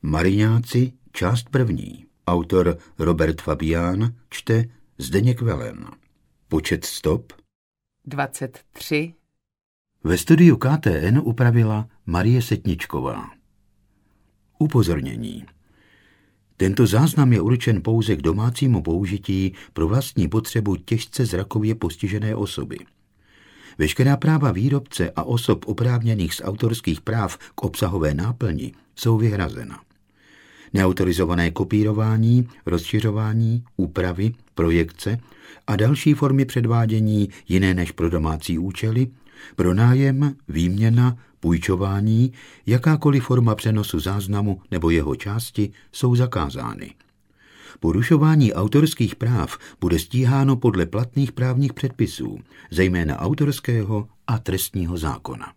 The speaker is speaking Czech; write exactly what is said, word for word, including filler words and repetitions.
Mariňáci, část první. Autor Robert Fabián, čte Zdeněk Velen. Počet stop dvacet tři. Ve studiu K T N upravila Marie Setničková. Upozornění. Tento záznam je určen pouze k domácímu použití pro vlastní potřebu těžce zrakově postižené osoby. Veškerá práva výrobce a osob oprávněných z autorských práv k obsahové náplni jsou vyhrazena. Neautorizované kopírování, rozšiřování, úpravy, projekce a další formy předvádění jiné než pro domácí účely, pronájem, výměna, půjčování, jakákoliv forma přenosu záznamu nebo jeho části jsou zakázány. Porušování autorských práv bude stíháno podle platných právních předpisů, zejména autorského a trestního zákona.